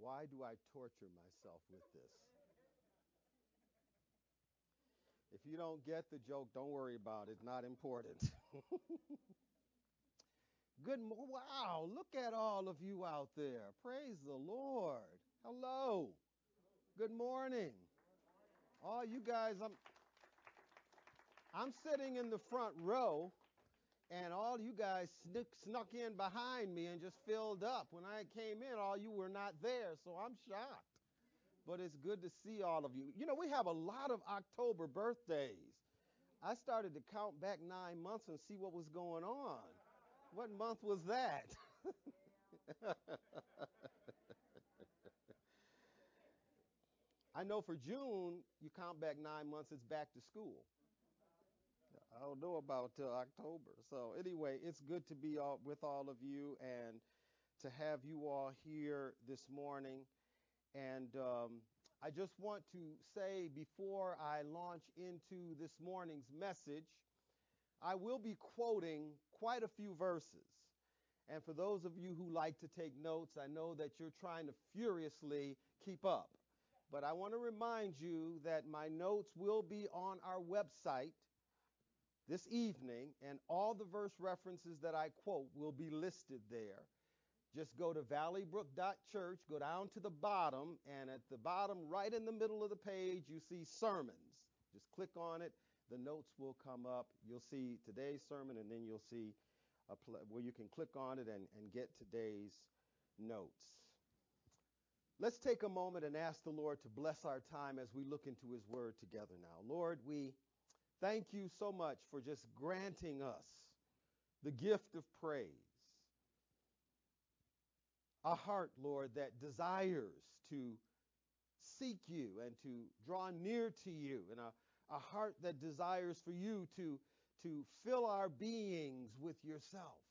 Why do I torture myself with this? If you don't get the joke, don't worry about it. It's not important. Wow, look at all of you out there. Praise the Lord. Hello. Good morning. All you guys, I'm sitting in the front row, and all you guys snuck in behind me and just filled up. When I came in, all you were not there, so I'm shocked. But it's good to see all of you. You know, we have a lot of October birthdays. I started to count back 9 months and see what was going on. What month was that? I know for June, you count back 9 months, it's back to school. I don't know about October. So anyway, it's good to be with all of you and to have you all here this morning. And I just want to say before I launch into this morning's message, I will be quoting quite a few verses. And for those of you who like to take notes, I know that you're trying to furiously keep up. But I want to remind you that my notes will be on our website this evening, and all the verse references that I quote will be listed there. Just go to valleybrook.church, go down to the bottom, and at the bottom, right in the middle of the page, you see sermons. Just click on it. The notes will come up. You'll see today's sermon, and then you'll see where you can click on it and get today's notes. Let's take a moment and ask the Lord to bless our time as we look into his word together now. Lord, we thank you so much for just granting us the gift of praise. A heart, Lord, that desires to seek you and to draw near to you, and a heart that desires for you to fill our beings with yourself.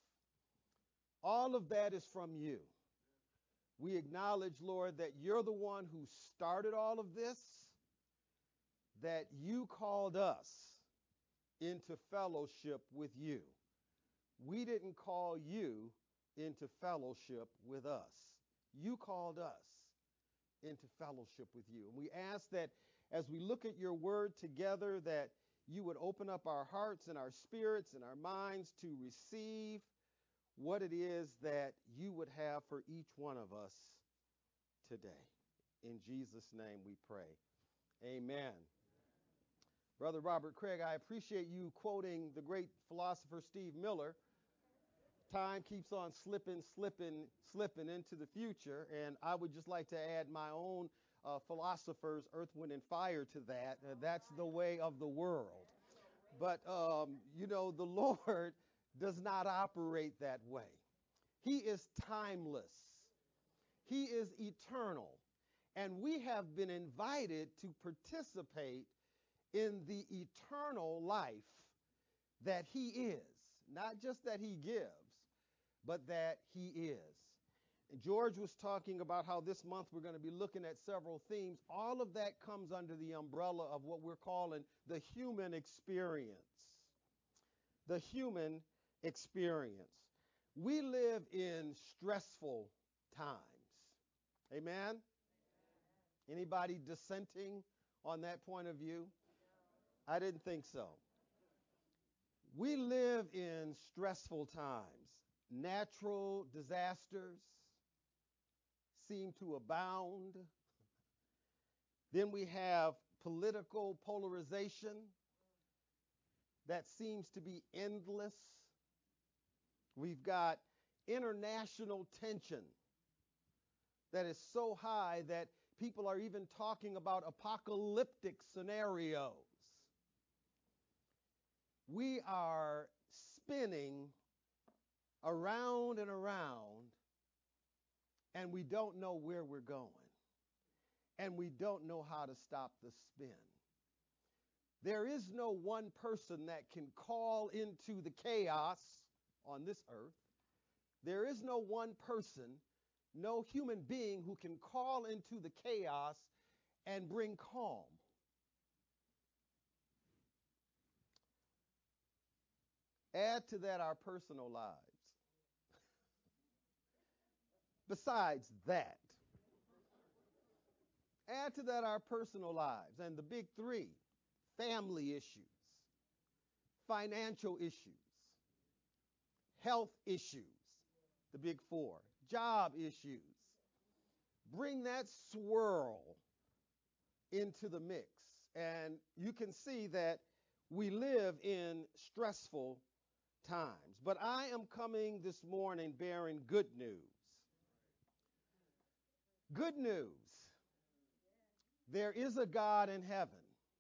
All of that is from you. We acknowledge, Lord, that you're the one who started all of this, that you called us into fellowship with you. We didn't call you into fellowship with us. You called us into fellowship with you. And we ask that as we look at your word together, that you would open up our hearts and our spirits and our minds to receive what it is that you would have for each one of us today. In Jesus' name we pray. Amen. Brother Robert Craig, I appreciate you quoting the great philosopher Steve Miller. Time keeps on slipping into the future, and I would just like to add my own philosopher's Earth, Wind, and Fire to that. That's the way of the world. But, the Lord does not operate that way. He is timeless. He is eternal. And we have been invited to participate in the eternal life that he is. Not just that he gives, but that he is. And George was talking about how this month we're going to be looking at several themes. All of that comes under the umbrella of what we're calling the human experience. The human experience. We live in stressful times. Amen? Anybody dissenting on that point of view? I didn't think so. We live in stressful times. Natural disasters seem to abound. Then we have political polarization that seems to be endless. We've got international tension that is so high that people are even talking about apocalyptic scenarios. We are spinning around and around, and we don't know where we're going, and we don't know how to stop the spin. There is no one person that can call into the chaos on this earth. There is no one person, no human being who can call into the chaos and bring calm. Add to that our personal lives. Besides that, Add to that our personal lives and the big three: family issues, financial issues, health issues, the big four, job issues. Bring that swirl into the mix, and you can see that we live in stressful times. But I am coming this morning bearing good news. Good news. There is a God in heaven.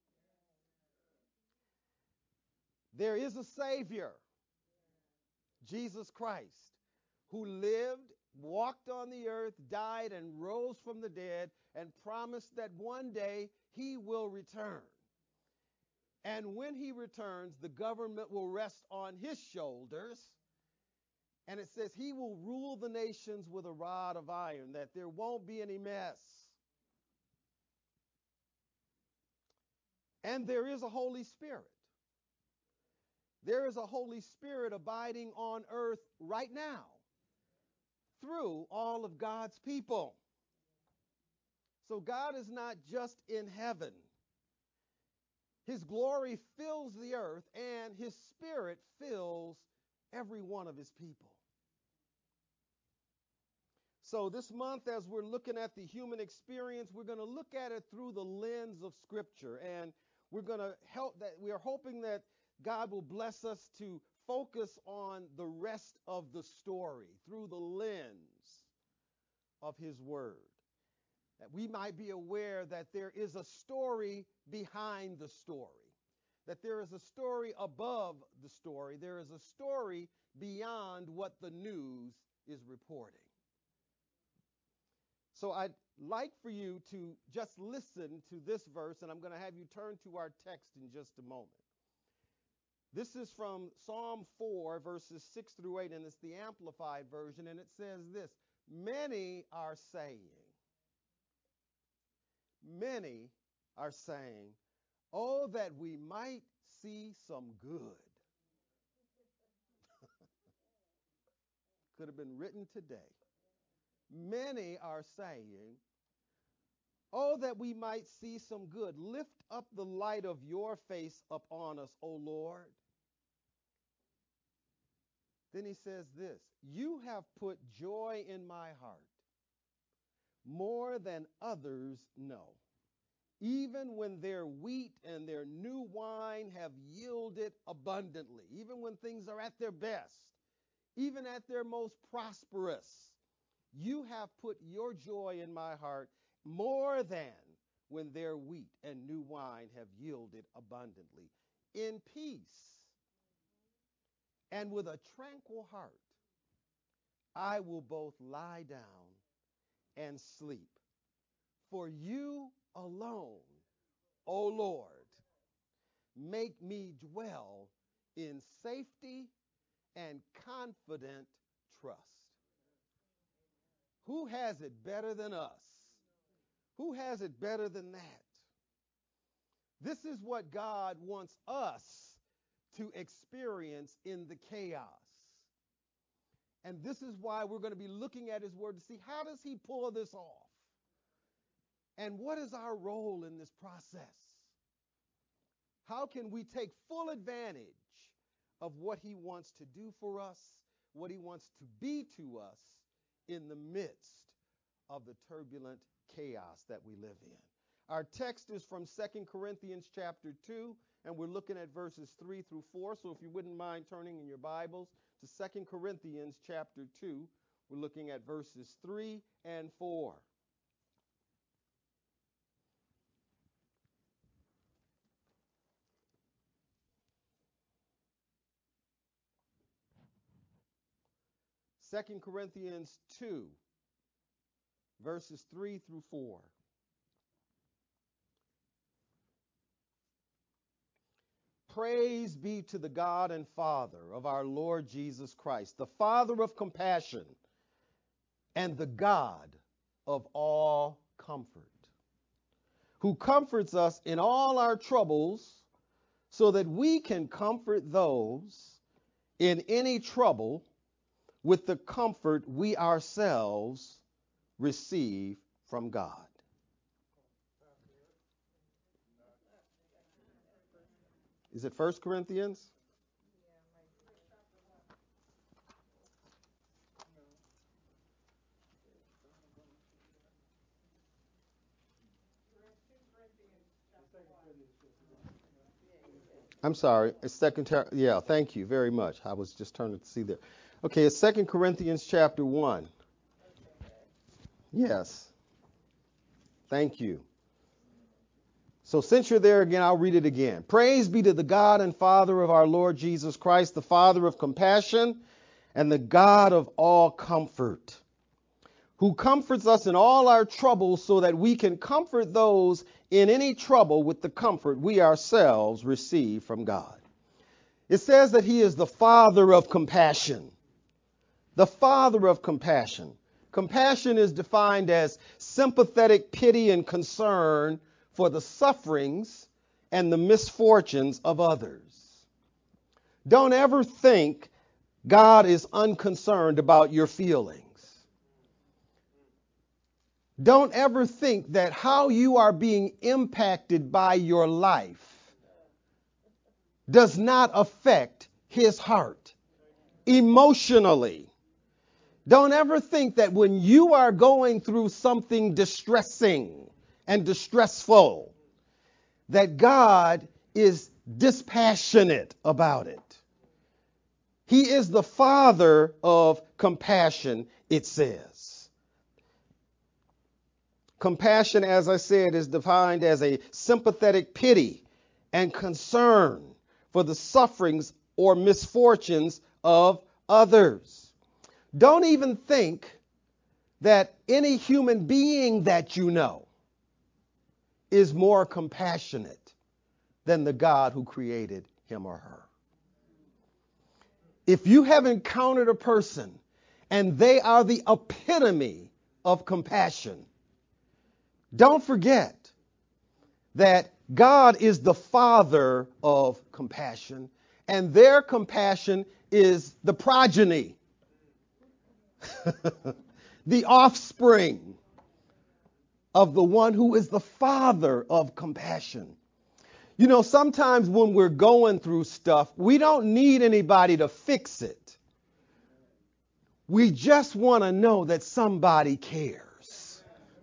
There is a Savior, Jesus Christ, who lived, walked on the earth, died, and rose from the dead, and promised that one day he will return. And when he returns, the government will rest on his shoulders. And it says he will rule the nations with a rod of iron, that there won't be any mess. And there is a Holy Spirit. There is a Holy Spirit abiding on earth right now through all of God's people. So God is not just in heaven. His glory fills the earth, and his Spirit fills every one of his people. So this month, as we're looking at the human experience, we're going to look at it through the lens of Scripture, and we are hoping that God will bless us to focus on the rest of the story through the lens of his word. That we might be aware that there is a story behind the story, that there is a story above the story, there is a story beyond what the news is reporting. So I'd like for you to just listen to this verse, and I'm going to have you turn to our text in just a moment. This is from Psalm 4, verses 6 through 8, and it's the Amplified version, and it says this: many are saying, oh, that we might see some good. Could have been written today. Many are saying, oh, that we might see some good. Lift up the light of your face upon us, O Lord. Then he says this: you have put joy in my heart more than others know, even when their wheat and their new wine have yielded abundantly, even when things are at their best, even at their most prosperous. You have put your joy in my heart more than when their wheat and new wine have yielded abundantly. In peace and with a tranquil heart, I will both lie down and sleep. For you alone, O Lord, make me dwell in safety and confident trust. Who has it better than us? Who has it better than that? This is what God wants us to experience in the chaos. And this is why we're going to be looking at his word to see, how does he pull this off? And what is our role in this process? How can we take full advantage of what he wants to do for us, what he wants to be to us in the midst of the turbulent chaos that we live in? Our text is from 2 Corinthians chapter 2, and we're looking at verses 3 through 4. So if you wouldn't mind turning in your Bibles to 2 Corinthians chapter 2, we're looking at verses 3 and 4. Second Corinthians 2, verses 3 through 4. Praise be to the God and Father of our Lord Jesus Christ, the Father of compassion and the God of all comfort, who comforts us in all our troubles, so that we can comfort those in any trouble with the comfort we ourselves receive from God. Is it 1 Corinthians? I'm sorry. It's yeah, thank you very much. I was just turning to see there. Okay, it's 2 Corinthians chapter 1. Yes. Thank you. So since you're there again, I'll read it again. Praise be to the God and Father of our Lord Jesus Christ, the Father of compassion and the God of all comfort, who comforts us in all our troubles so that we can comfort those in any trouble with the comfort we ourselves receive from God. It says that he is the Father of compassion. The Father of compassion. Compassion is defined as sympathetic pity and concern for the sufferings and the misfortunes of others. Don't ever think God is unconcerned about your feelings. Don't ever think that how you are being impacted by your life does not affect his heart emotionally. Don't ever think that when you are going through something distressing and distressful, that God is dispassionate about it. He is the Father of compassion, it says. Compassion, as I said, is defined as a sympathetic pity and concern for the sufferings or misfortunes of others. Don't even think that any human being that you know is more compassionate than the God who created him or her. If you have encountered a person and they are the epitome of compassion, don't forget that God is the Father of compassion, and their compassion is the progeny, the offspring of the one who is the Father of compassion. You know, sometimes when we're going through stuff, we don't need anybody to fix it. We just want to know that somebody cares.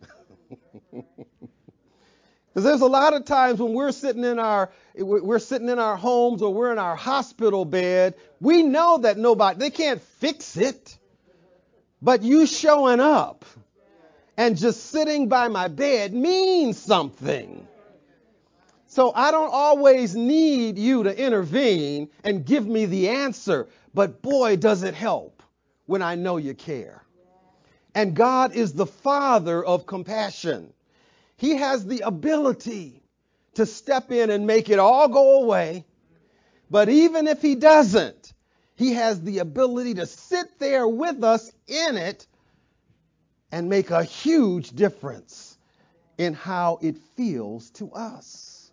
Because there's a lot of times when we're sitting in our homes or we're in our hospital bed, we know that they can't fix it. But you showing up and just sitting by my bed means something. So I don't always need you to intervene and give me the answer. But boy, does it help when I know you care. And God is the Father of compassion. He has the ability to step in and make it all go away. But even if he doesn't, he has the ability to sit there with us in it and make a huge difference in how it feels to us.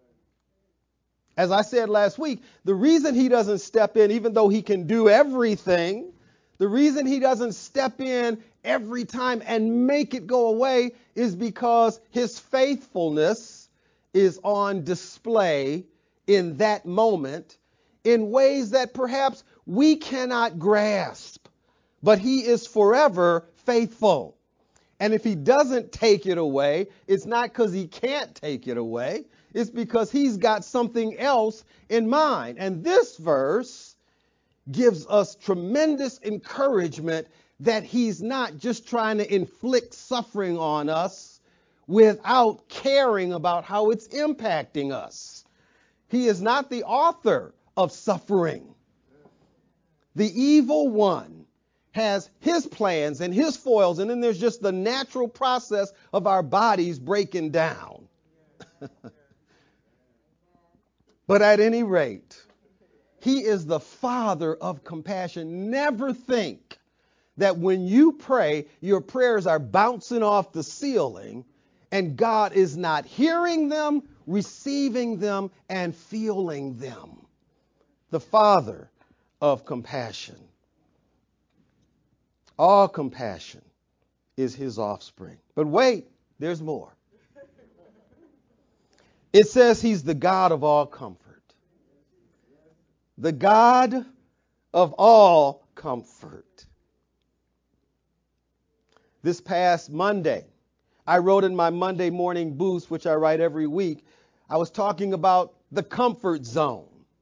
As I said last week, the reason he doesn't step in, even though he can do everything, the reason he doesn't step in every time and make it go away is because his faithfulness is on display in that moment in ways that perhaps we cannot grasp. But he is forever faithful. And if he doesn't take it away, it's not because he can't take it away. It's because he's got something else in mind. And this verse gives us tremendous encouragement that he's not just trying to inflict suffering on us without caring about how it's impacting us. He is not the author of suffering. The evil one has his plans and his foils, and then there's just the natural process of our bodies breaking down. But at any rate, he is the Father of compassion. Never think that when you pray, your prayers are bouncing off the ceiling and God is not hearing them, receiving them, and feeling them. The Father of compassion. All compassion is his offspring. But wait, there's more. It says he's the God of all comfort. the God of all comfort. This past Monday, I wrote in my Monday morning boost, which I write every week, I was talking about the comfort zone.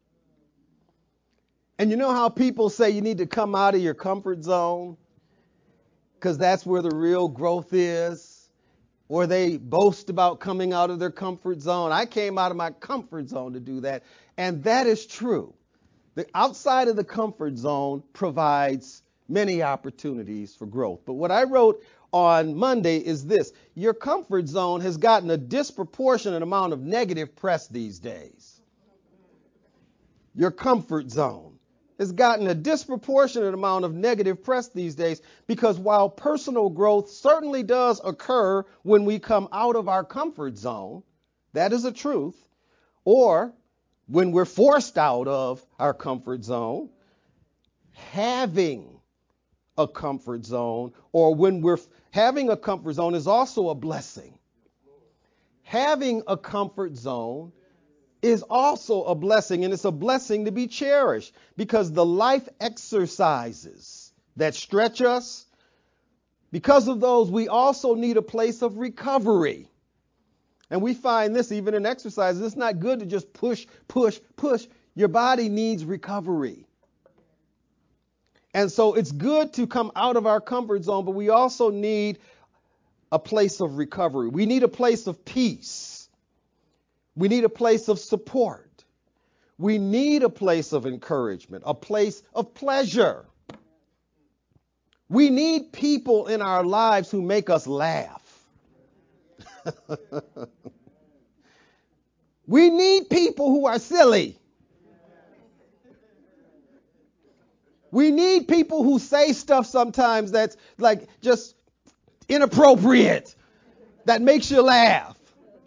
And you know how people say you need to come out of your comfort zone because that's where the real growth is? Or they boast about coming out of their comfort zone. I came out of my comfort zone to do that. And that is true. The outside of the comfort zone provides many opportunities for growth. But what I wrote on Monday is this: your comfort zone has gotten a disproportionate amount of negative press these days. Your comfort zone has gotten a disproportionate amount of negative press these days because while personal growth certainly does occur when we come out of our comfort zone, that is a truth, or when we're forced out of our comfort zone, having a comfort zone, or when we're having a comfort zone is also a blessing. Having a comfort zone is also a blessing, and it's a blessing to be cherished because the life exercises that stretch us, because of those, we also need a place of recovery. And we find this even in exercises. It's not good to just push, push, push. Your body needs recovery. And so it's good to come out of our comfort zone, but we also need a place of recovery. We need a place of peace. We need a place of support. We need a place of encouragement, a place of pleasure. We need people in our lives who make us laugh. We need people who are silly. We need people who say stuff sometimes that's like just inappropriate, that makes you laugh.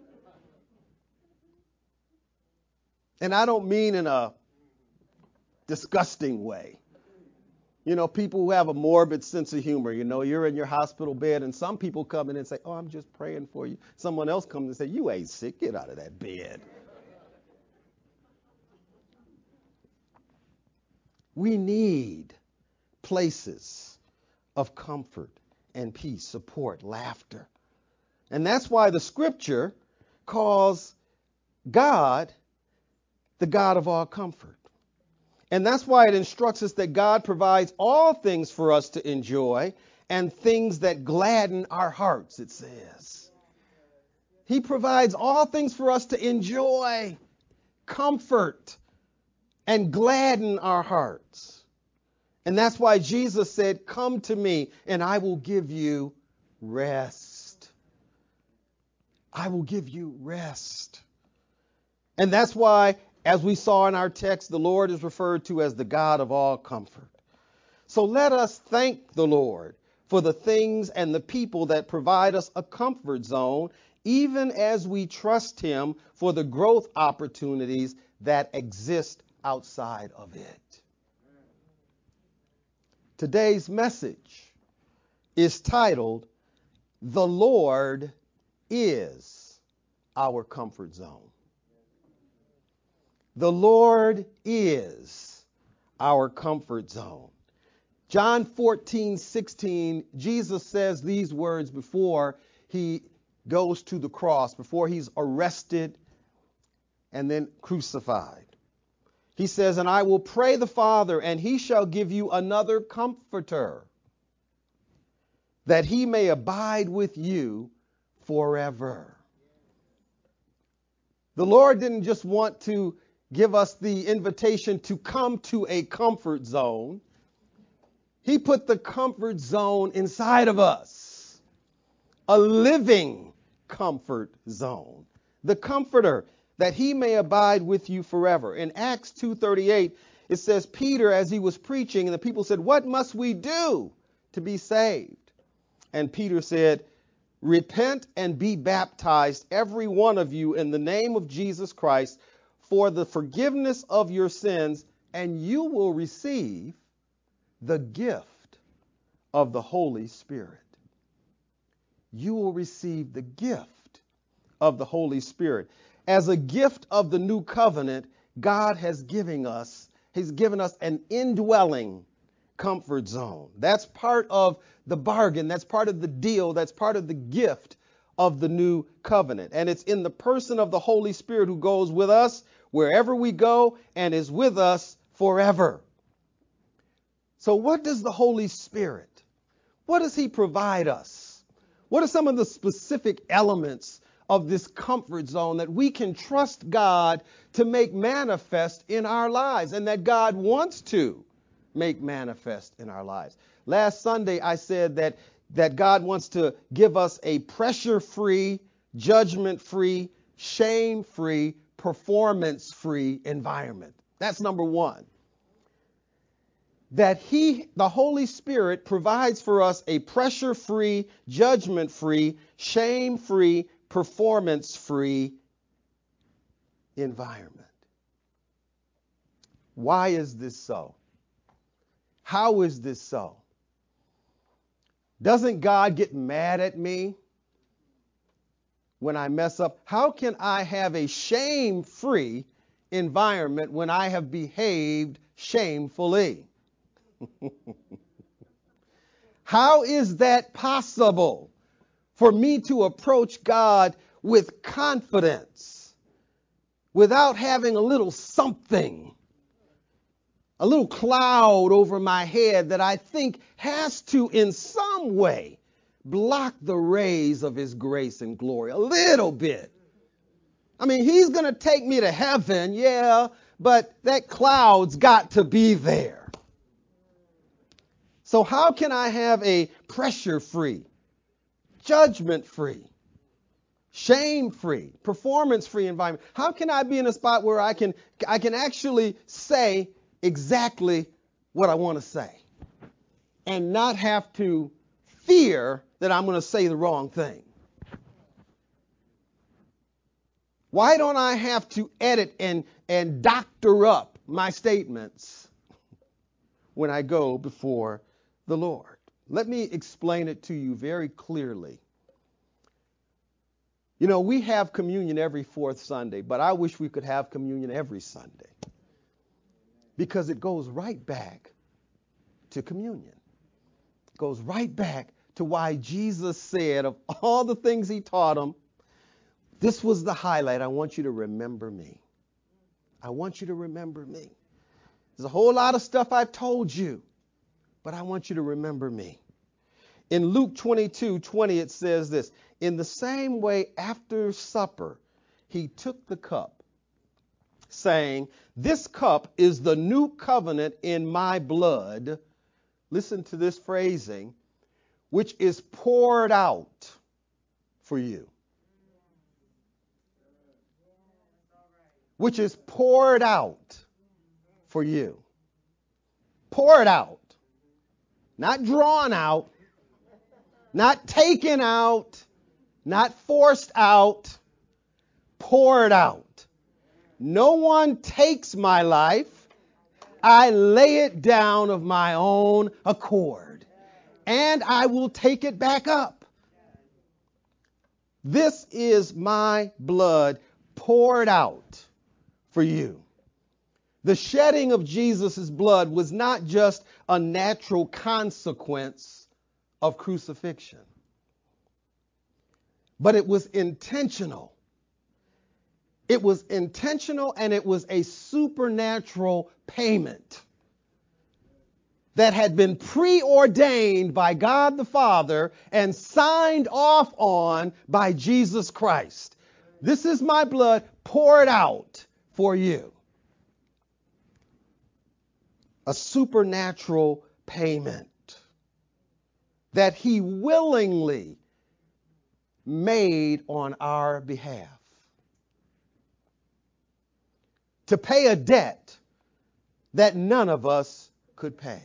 And I don't mean in a disgusting way. You know, people who have a morbid sense of humor, you know, you're in your hospital bed and some people come in and say, oh, I'm just praying for you. Someone else comes and say, you ain't sick, get out of that bed. We need places of comfort and peace, support, laughter. And that's why the scripture calls God the God of all comfort. And that's why it instructs us that God provides all things for us to enjoy and things that gladden our hearts, it says. He provides all things for us to enjoy, comfort, and gladden our hearts. And that's why Jesus said, come to me and I will give you rest. I will give you rest. And that's why, as we saw in our text, the Lord is referred to as the God of all comfort. So let us thank the Lord for the things and the people that provide us a comfort zone, even as we trust Him for the growth opportunities that exist outside of it. Today's message is titled, The Lord is Our Comfort Zone. The Lord is our comfort zone. John 14:16, Jesus says these words before he goes to the cross, before he's arrested and then crucified. He says, and I will pray the Father, and he shall give you another comforter, that he may abide with you forever. The Lord didn't just want to give us the invitation to come to a comfort zone. He put the comfort zone inside of us, a living comfort zone, the comforter, that he may abide with you forever. In Acts 2:38, it says, Peter, as he was preaching, and the people said, what must we do to be saved? And Peter said, repent and be baptized, every one of you, in the name of Jesus Christ, for the forgiveness of your sins, and you will receive the gift of the Holy Spirit. You will receive the gift of the Holy Spirit. As a gift of the new covenant, God has given us He's given us an indwelling comfort zone. That's part of the bargain. That's part of the deal. That's part of the gift of the new covenant. And it's in the person of the Holy Spirit who goes with us wherever we go and is with us forever. So what does the Holy Spirit, what does he provide us? What are some of the specific elements of this comfort zone that we can trust God to make manifest in our lives and that God wants to make manifest in our lives? Last Sunday, I said that God wants to give us a pressure-free, judgment-free, shame-free, performance-free environment. That's number one. That the Holy Spirit, provides for us a pressure-free, judgment-free, shame-free, performance-free environment. Why is this so? How is this so? Doesn't God get mad at me when I mess up? How can I have a shame-free environment when I have behaved shamefully? How is that possible for me to approach God with confidence without having a little something, a little cloud over my head that I think has to in some way block the rays of his grace and glory a little bit? I mean, he's going to take me to heaven, yeah, but that cloud's got to be there. So how can I have a pressure-free, judgment-free, shame-free, performance-free environment? How can I be in a spot where I can actually say exactly what I want to say and not have to fear that I'm going to say the wrong thing? Why don't I have to edit and doctor up my statements when I go before the Lord? Let me explain it to you very clearly. You know, we have communion every fourth Sunday, but I wish we could have communion every Sunday because it goes right back to communion. It goes right back to why Jesus said of all the things he taught them, this was the highlight. I want you to remember me. I want you to remember me. There's a whole lot of stuff I've told you, but I want you to remember me. In Luke 22:20, it says this: in the same way, after supper, he took the cup, saying, this cup is the new covenant in my blood. Listen to this phrasing, which is poured out for you. Which is poured out for you. Poured out. Not drawn out. Not taken out. Not forced out. Poured out. No one takes my life. I lay it down of my own accord. And I will take it back up. This is my blood poured out for you. The shedding of Jesus' blood was not just a natural consequence of crucifixion, but it was intentional. It was intentional, and it was a supernatural payment that had been preordained by God the Father and signed off on by Jesus Christ. This is my blood poured out for you. A supernatural payment that he willingly made on our behalf. To pay a debt that none of us could pay.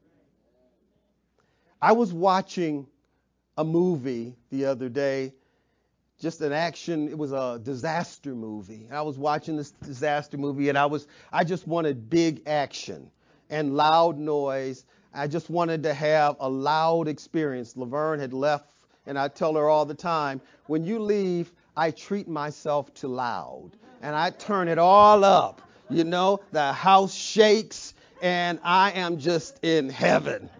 I was watching a movie the other day, just an action. It was a disaster movie. I was watching this disaster movie, and I just wanted big action and loud noise. I just wanted to have a loud experience. Laverne had left, and I tell her all the time, when you leave, I treat myself to loud, and I turn it all up. You know, the house shakes and I am just in heaven.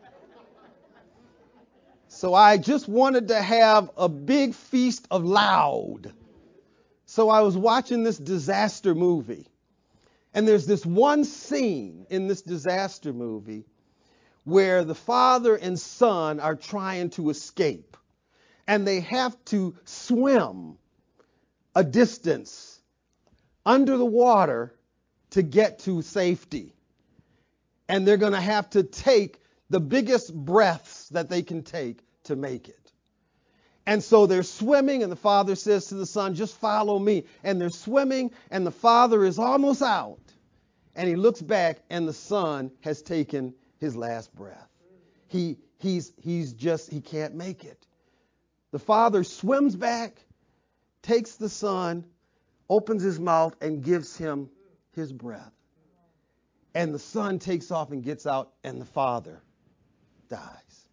So I just wanted to have a big feast of loud. So I was watching this disaster movie. And there's this one scene in this disaster movie where the father and son are trying to escape. And they have to swim a distance under the water to get to safety. And they're going to have to take the biggest breaths that they can take to make it. And so they're swimming, and the father says to the son, just follow me. And they're swimming, and the father is almost out. And he looks back, and the son has taken his last breath. He can't make it. The father swims back, takes the son, opens his mouth, and gives him his breath. And the son takes off and gets out, and the father dies.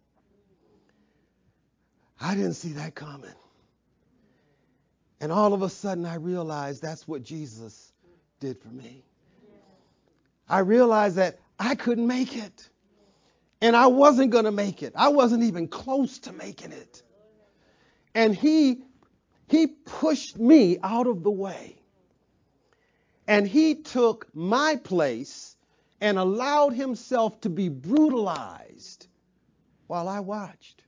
I didn't see that coming. And all of a sudden, I realized that's what Jesus did for me. I realized that I couldn't make it. And I wasn't going to make it. I wasn't even close to making it. And he pushed me out of the way. And he took my place and allowed himself to be brutalized while I watched.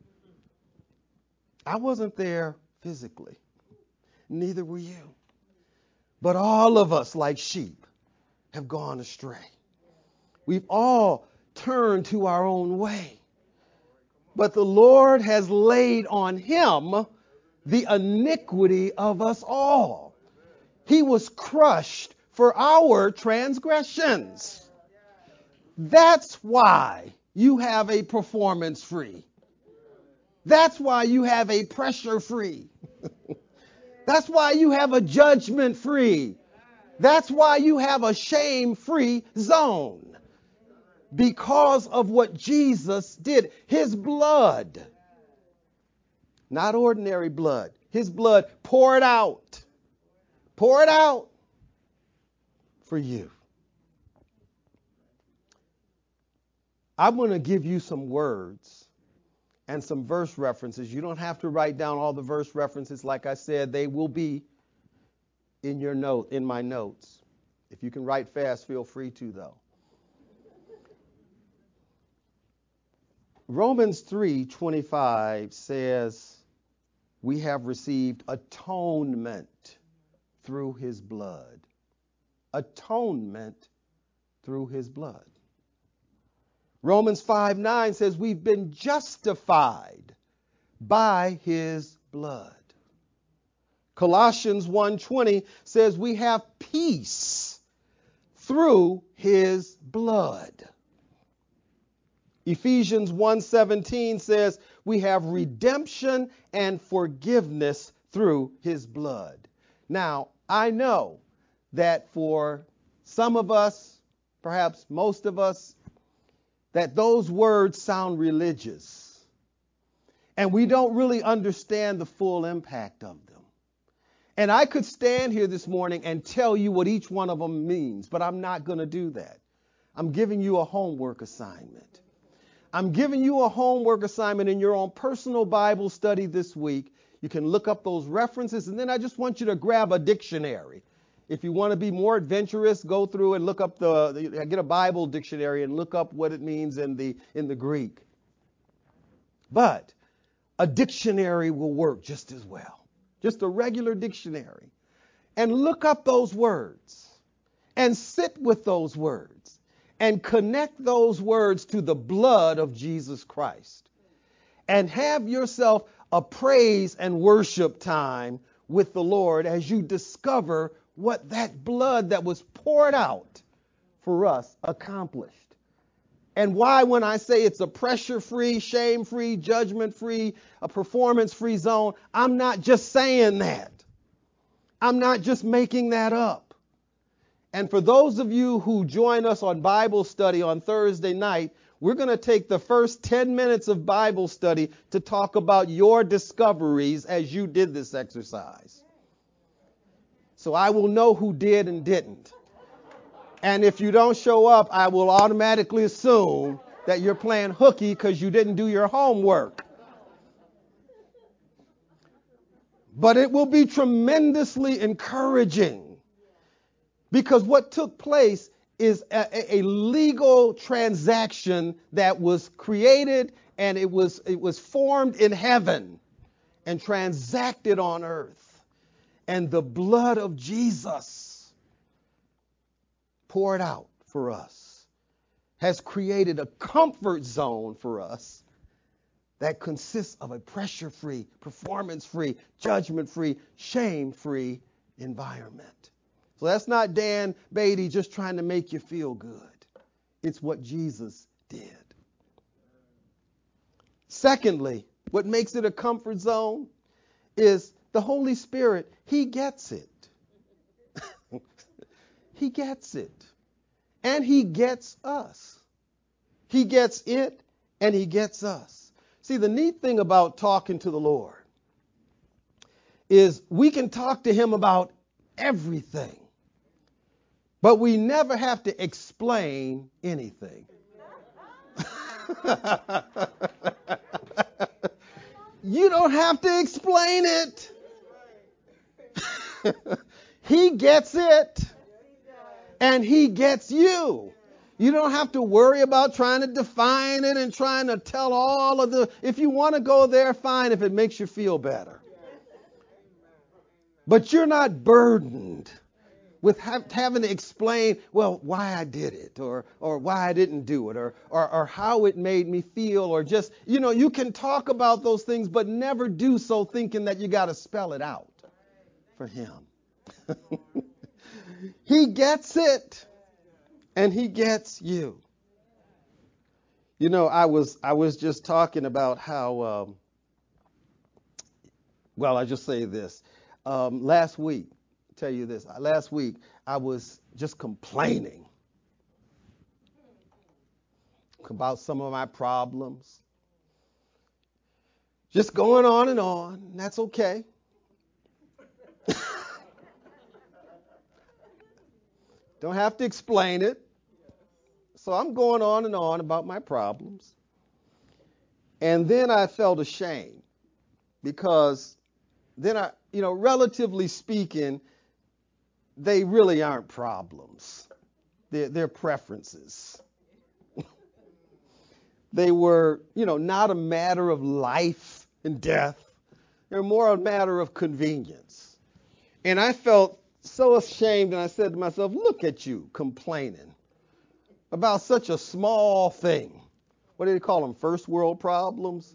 I wasn't there physically. Neither were you. But all of us, like sheep, have gone astray. We've all turned to our own way. But the Lord has laid on him the iniquity of us all. He was crushed for our transgressions. That's why you have a performance free. That's why you have a pressure free. That's why you have a judgment free. That's why you have a shame free zone. Because of what Jesus did. His blood, not ordinary blood, his blood poured out for you. I'm going to give you some words and some verse references. You don't have to write down all the verse references. Like I said, they will be in my notes. If you can write fast, feel free to, though. Romans 3:25 says we have received atonement through his blood. Atonement through his blood. Romans 5:9 says we've been justified by his blood. Colossians 1:20 says we have peace through his blood. Ephesians 1:17 says we have redemption and forgiveness through his blood. Now, I know that for some of us, perhaps most of us, that those words sound religious. And we don't really understand the full impact of them. And I could stand here this morning and tell you what each one of them means, but I'm not going to do that. I'm giving you a homework assignment. I'm giving you a homework assignment in your own personal Bible study this week. You can look up those references, and then I just want you to grab a dictionary. If you want to be more adventurous, go through and look up get a Bible dictionary and look up what it means in the Greek. But a dictionary will work just as well. Just a regular dictionary. And look up those words and sit with those words and connect those words to the blood of Jesus Christ. And have yourself a praise and worship time with the Lord as you discover what that blood that was poured out for us accomplished. And why, when I say it's a pressure-free, shame-free, judgment-free, a performance-free zone, I'm not just saying that. I'm not just making that up. And for those of you who join us on Bible study on Thursday night, we're going to take the first 10 minutes of Bible study to talk about your discoveries as you did this exercise. So I will know who did and didn't. And if you don't show up, I will automatically assume that you're playing hooky because you didn't do your homework. But it will be tremendously encouraging because what took place is a legal transaction that was created and it was formed in heaven and transacted on earth. And the blood of Jesus poured out for us has created a comfort zone for us that consists of a pressure-free, performance-free, judgment-free, shame-free environment. So that's not Dan Beatty just trying to make you feel good. It's what Jesus did. Secondly, what makes it a comfort zone is the Holy Spirit. He gets it. He gets it. And he gets us. He gets it and he gets us. See, the neat thing about talking to the Lord is we can talk to him about everything, but we never have to explain anything. You don't have to explain it. He gets it and he gets you. You don't have to worry about trying to define it and trying to tell all of the, if you want to go there, fine, if it makes you feel better. But you're not burdened with having to explain, well, why I did it or why I didn't do it or how it made me feel or just, you can talk about those things, but never do so thinking that you got to spell it out for him. He gets it. And he gets you. I was just talking about how, I just say this. Last week, tell you this. Last week, I was just complaining about some of my problems. Just going on and on. And that's okay. Don't have to explain it. So I'm going on and on about my problems. And then I felt ashamed because then relatively speaking, they really aren't problems. They're preferences. They were, not a matter of life and death. They're more a matter of convenience. And I felt so ashamed, and I said to myself, look at you complaining about such a small thing. What do they call them? First world problems?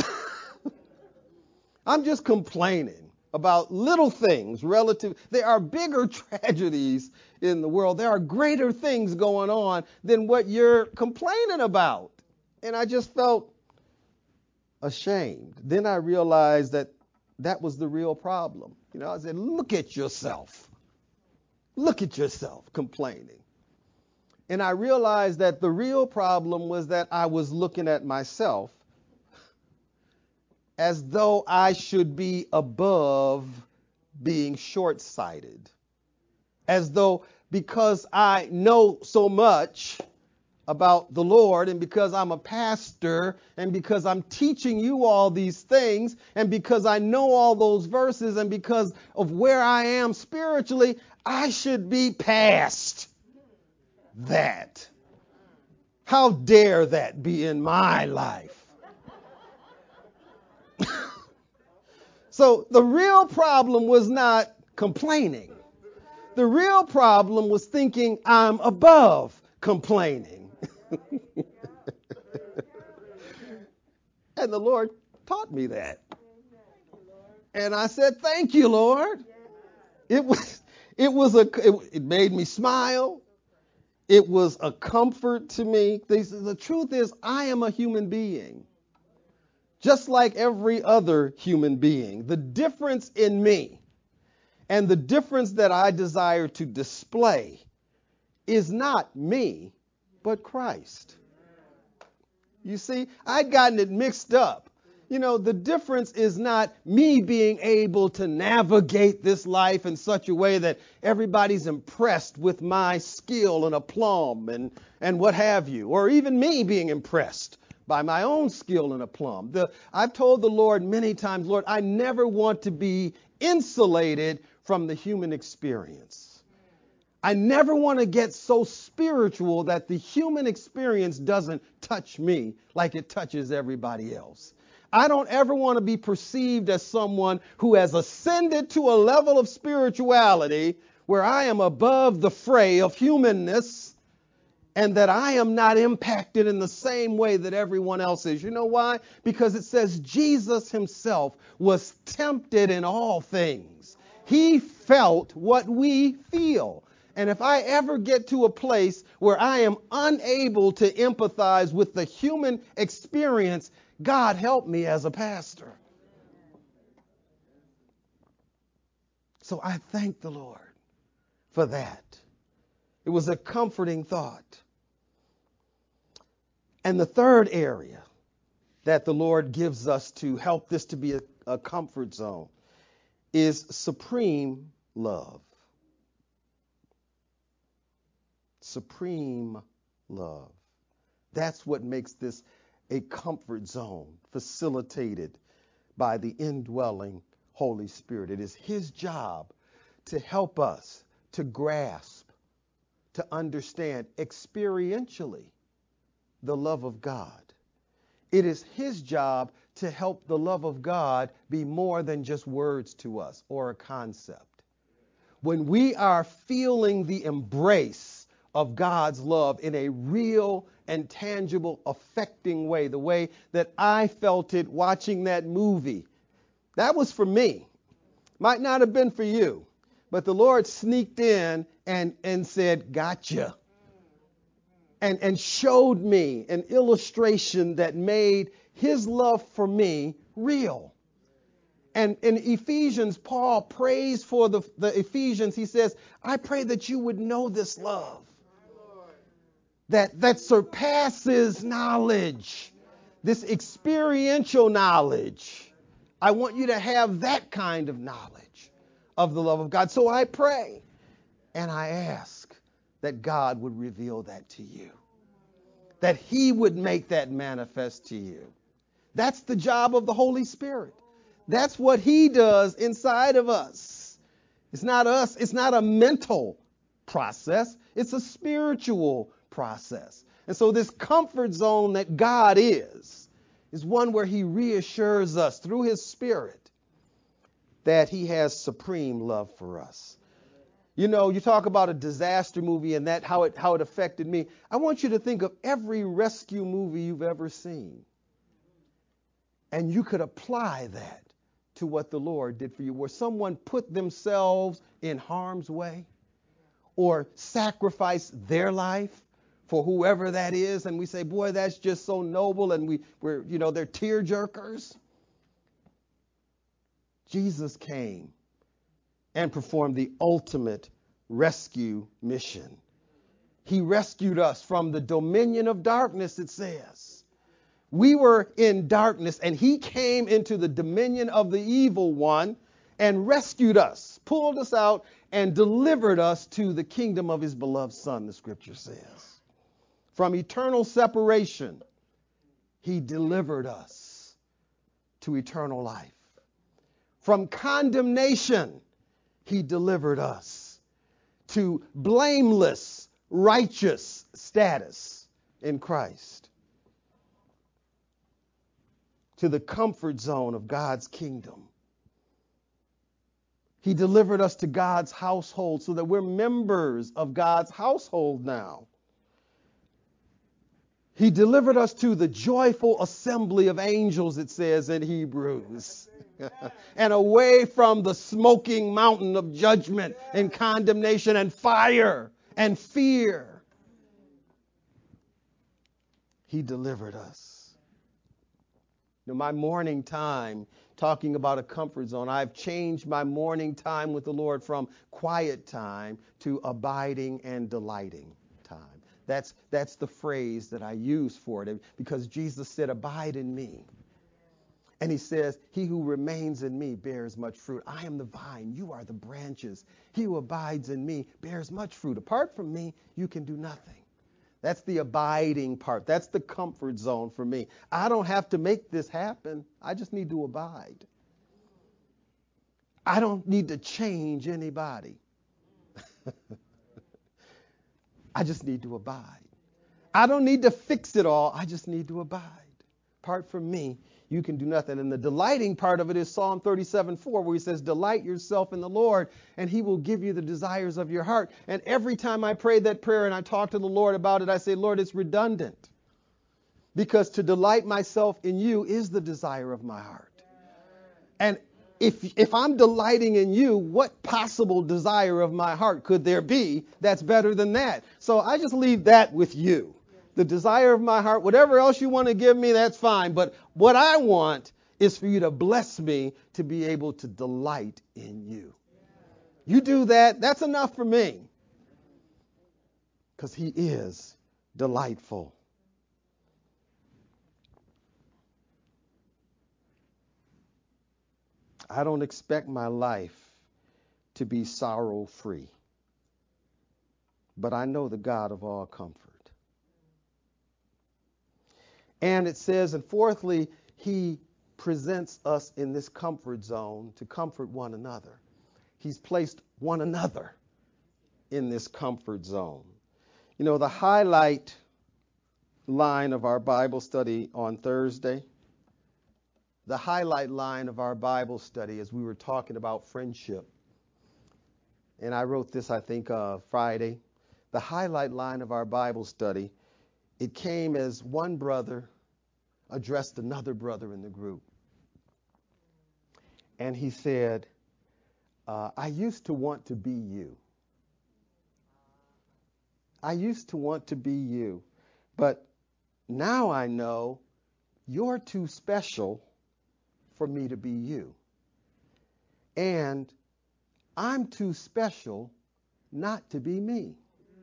I'm just complaining about little things relative. There are bigger tragedies in the world. There are greater things going on than what you're complaining about. And I just felt ashamed. Then I realized that was the real problem. I said, look at yourself. Look at yourself complaining. And I realized that the real problem was that I was looking at myself as though I should be above being short-sighted. As though because I know so much about the Lord and because I'm a pastor and because I'm teaching you all these things and because I know all those verses and because of where I am spiritually, I should be past that. How dare that be in my life? So the real problem was not complaining. The real problem was thinking I'm above complaining. And the Lord taught me that. And I said, thank you, Lord. It made me smile. It was a comfort to me. The truth is, I am a human being, just like every other human being. The difference in me and the difference that I desire to display is not me, but Christ. You see, I'd gotten it mixed up. You know, the difference is not me being able to navigate this life in such a way that everybody's impressed with my skill and aplomb and what have you, or even me being impressed by my own skill and aplomb. I've told the Lord many times, Lord, I never want to be insulated from the human experience. I never want to get so spiritual that the human experience doesn't touch me like it touches everybody else. I don't ever want to be perceived as someone who has ascended to a level of spirituality where I am above the fray of humanness and that I am not impacted in the same way that everyone else is. You know why? Because it says Jesus himself was tempted in all things. He felt what we feel. And if I ever get to a place where I am unable to empathize with the human experience, God help me as a pastor. So I thank the Lord for that. It was a comforting thought. And the third area that the Lord gives us to help this to be a comfort zone is supreme love. Supreme love. That's what makes this a comfort zone facilitated by the indwelling Holy Spirit. It is his job to help us to grasp, to understand experientially the love of God. It is his job to help the love of God be more than just words to us or a concept. When we are feeling the embrace of God's love in a real and tangible, affecting way, the way that I felt it watching that movie, that was for me. Might not have been for you, but the Lord sneaked in and said, gotcha. And showed me an illustration that made his love for me real. And in Ephesians, Paul prays for the Ephesians. He says, I pray that you would know this love that surpasses knowledge, this experiential knowledge. I want you to have that kind of knowledge of the love of God. So I pray and I ask that God would reveal that to you, that he would make that manifest to you. That's the job of the Holy Spirit. That's what he does inside of us. It's not us. It's not a mental process. It's a spiritual process. And so this comfort zone that God is one where he reassures us through his Spirit that he has supreme love for us. You know, you talk about a disaster movie and that how it affected me. I want you to think of every rescue movie you've ever seen. And you could apply that to what the Lord did for you, where someone put themselves in harm's way or sacrificed their life for whoever that is. And we say, boy, that's just so noble. And we're they're tear jerkers. Jesus came and performed the ultimate rescue mission. He rescued us from the dominion of darkness, it says. We were in darkness, and he came into the dominion of the evil one and rescued us, pulled us out, and delivered us to the kingdom of his beloved Son, the scripture says. From eternal separation, he delivered us to eternal life. From condemnation, he delivered us to blameless, righteous status in Christ. To the comfort zone of God's kingdom. He delivered us to God's household so that we're members of God's household now. He delivered us to the joyful assembly of angels, it says in Hebrews, and away from the smoking mountain of judgment and condemnation and fire and fear. He delivered us. Now, my morning time, talking about a comfort zone, I've changed my morning time with the Lord from quiet time to abiding and delighting time. That's the phrase that I use for it, because Jesus said, abide in me And he says, he who remains in me bears much fruit. I am the vine, you are the branches. He who abides in me bears much fruit. Apart from me, you can do nothing. That's the abiding part. That's the comfort zone for me. I don't have to make this happen. I just need to abide. I don't need to change anybody. I just need to abide. I don't need to fix it all. I just need to abide. Apart from me, you can do nothing. And the delighting part of it is Psalm 37:4, where he says, delight yourself in the Lord, and he will give you the desires of your heart. And every time I pray that prayer and I talk to the Lord about it, I say, Lord, it's redundant. Because to delight myself in you is the desire of my heart. And if I'm delighting in you, what possible desire of my heart could there be that's better than that? So I just leave that with you. The desire of my heart, whatever else you want to give me, that's fine. But what I want is for you to bless me to be able to delight in you. You do that, that's enough for me. Because he is delightful. I don't expect my life to be sorrow-free. But I know the God of all comfort. And it says, and fourthly, he presents us in this comfort zone to comfort one another. He's placed one another in this comfort zone. You know, the highlight line of our Bible study on Thursday, the highlight line of our Bible study as we were talking about friendship, and I wrote this, I think, Friday, the highlight line of our Bible study, it came as one brother addressed another brother in the group. And he said, I used to want to be you. I used to want to be you. But now I know you're too special for me to be you. And I'm too special not to be me.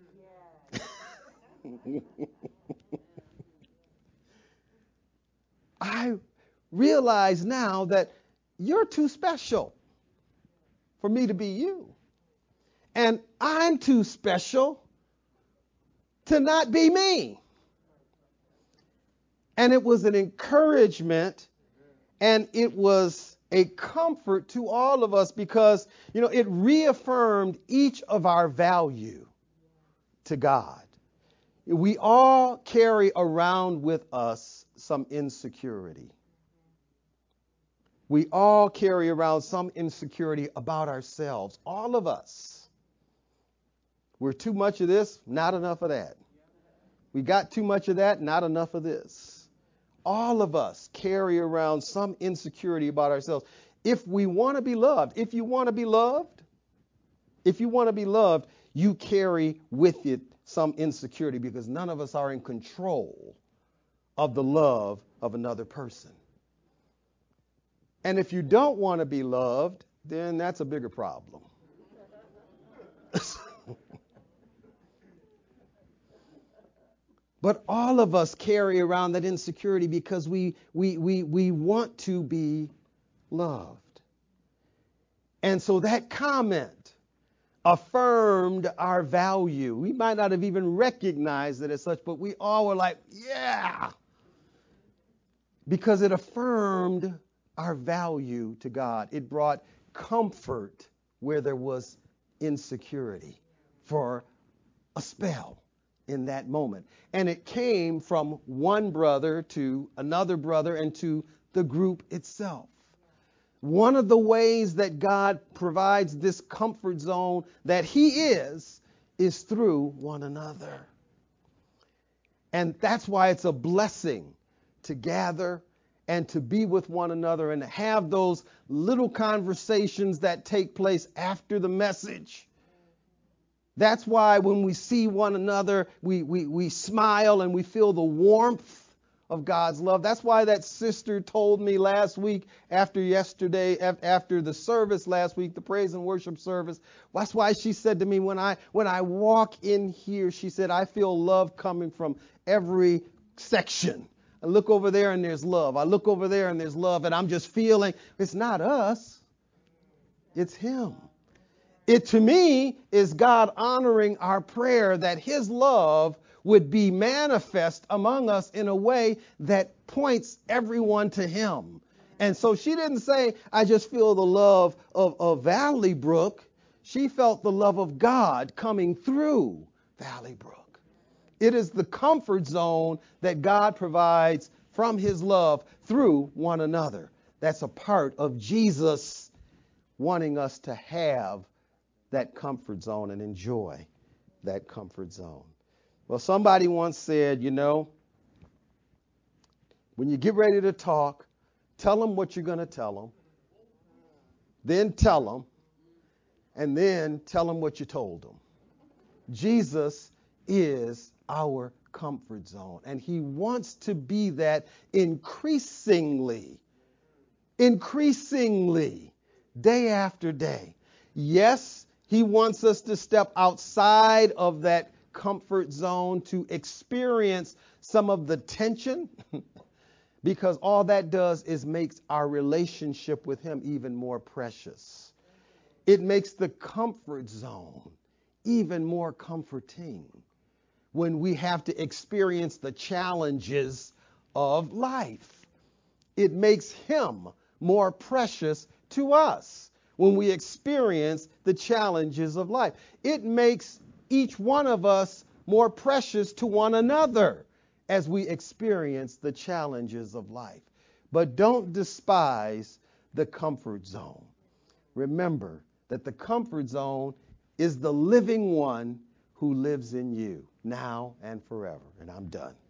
I realize now that you're too special for me to be you. And I'm too special to not be me. And it was an encouragement and it was a comfort to all of us because, you know, it reaffirmed each of our value to God. We all carry around with us some insecurity. We all carry around some insecurity about ourselves. All of us. We're too much of this, not enough of that. We got too much of that, not enough of this. All of us carry around some insecurity about ourselves. If we want to be loved, if you want to be loved, you carry with it some insecurity because none of us are in control of the love of another person. And if you don't want to be loved, then that's a bigger problem. But all of us carry around that insecurity because we want to be loved. And so that comment affirmed our value. We might not have even recognized it as such, but we all were like, yeah, because it affirmed our value to God. It brought comfort where there was insecurity for a spell in that moment. And it came from one brother to another brother and to the group itself. One of the ways that God provides this comfort zone that he is through one another. And that's why it's a blessing to gather and to be with one another and have those little conversations that take place after the message. That's why when we see one another, we smile and we feel the warmth of God's love. That's why that sister told me last week after the service last week, the praise and worship service. That's why she said to me, when I walk in here, she said, I feel love coming from every section. I look over there and there's love. I look over there and there's love, and I'm just feeling it's not us, it's him. It to me is God honoring our prayer that his love would be manifest among us in a way that points everyone to him. And so she didn't say, I just feel the love of Valley Brook. She felt the love of God coming through Valley Brook. It is the comfort zone that God provides from his love through one another. That's a part of Jesus wanting us to have that comfort zone and enjoy that comfort zone. Well, somebody once said, when you get ready to talk, tell them what you're going to tell them, then tell them, and then tell them what you told them. Jesus is our comfort zone, and he wants to be that increasingly, day after day. Yes, he wants us to step outside of that comfort zone to experience some of the tension because all that does is makes our relationship with him even more precious. It makes the comfort zone even more comforting when we have to experience the challenges of life. It makes him more precious to us when we experience the challenges of life. It makes each one of us more precious to one another as we experience the challenges of life. But don't despise the comfort zone. Remember that the comfort zone is the living one who lives in you now and forever. And I'm done.